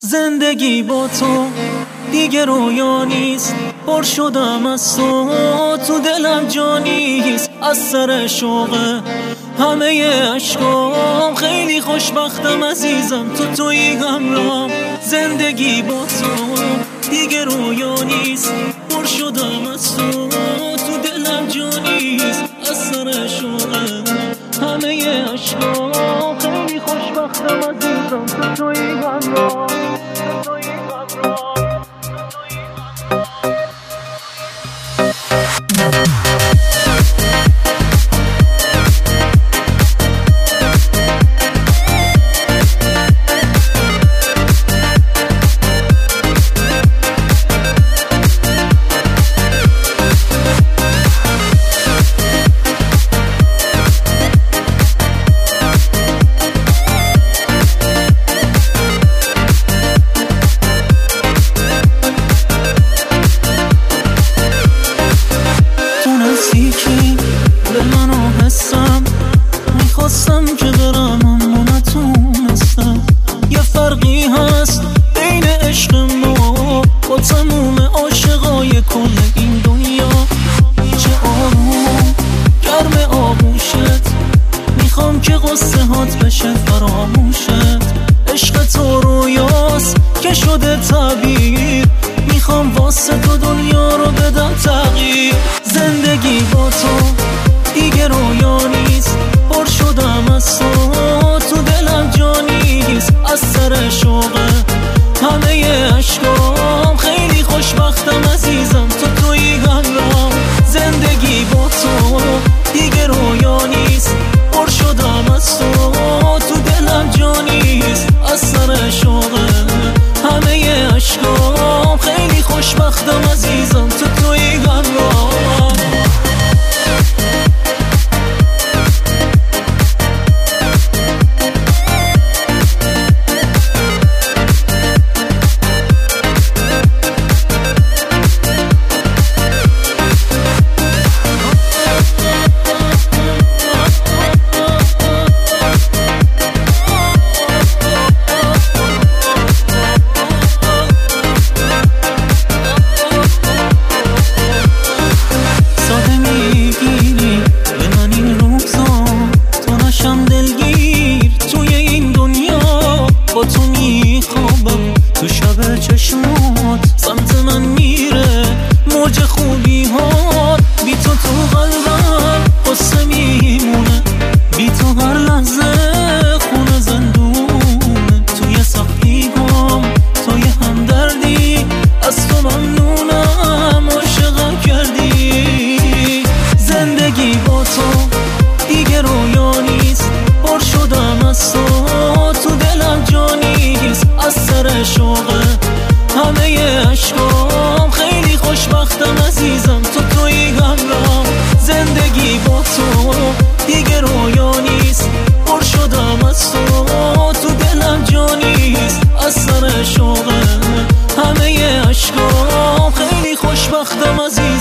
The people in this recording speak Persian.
زندگی با تو دیگه رویا نیست، پر شدم از تو دلم جا نیست. از سر شوق همه عشقام خیلی خوشبختم عزیزم، تویی همراهم. زندگی با تو دیگه رویا نیست، پر شدم از تو دلم جا نیست. از سر شوق همه عشقام خیلی خوشبختم عزیزم، تویی همراهم. به منو حسم میخواستم که برم اما نتونستم. یه فرقی هست بین عشق ما با تموم عاشقای کل این دنیا. چه آروم گرم آغوشت، میخوام که قصه هات بشه فراموشت. عشق تو رویاست که شده تعبیر، میخوام واسه تو دنیا رو بدم تغییر. زندگی با تو دیگه رویا نیست، پر شدم از تو دلم جا نیست. از سر شوق همه عشقام خیلی خوشبختم عزیزم، تویی همراهم. زندگی با تو دیگه رویا نیست، پر شدم از تو دلم جا نیست. از سر شوق همه عشقام خیلی خوشبختم عزیزم، تویی همراهم. تو میخوابم تو شب چشمات، سمت من میره موج خوبی ها. بی تو قلبم قصه میمونه، بی تو هر لحظه خونه زندونه. توی سختی گم توی همدردی، از تو ممنونم عاشقم کردی. زندگی با تو دیگه رویا نیست، پر شدم از تو دلم جا نیست. از سر شوق همه عشقام خیلی خوشبختم عزیزم، تویی همراهم. زندگی با تو دیگه رویا نیست، پر شدم از تو دلم جا نیست. از سر شوق همه عشقام خیلی خوشبختم عزیزم.